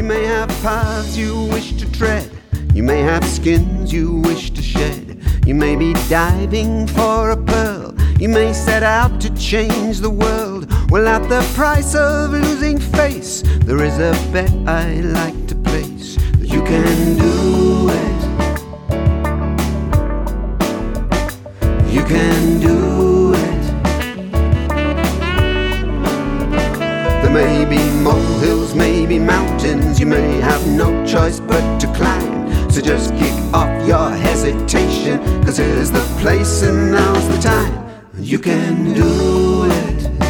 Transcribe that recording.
may have paths you wish to tread, you may have skins you wish to shed, you may be diving for a pearl, you may set out to change the world. Well, at the price of losing face, there is a bet I like to place, that you can do it. You can do it. There may be molehills, maybe mountains, you may have no choice but to climb. So just kick off your hesitation, 'cause here's the place and now's the time. You can do it.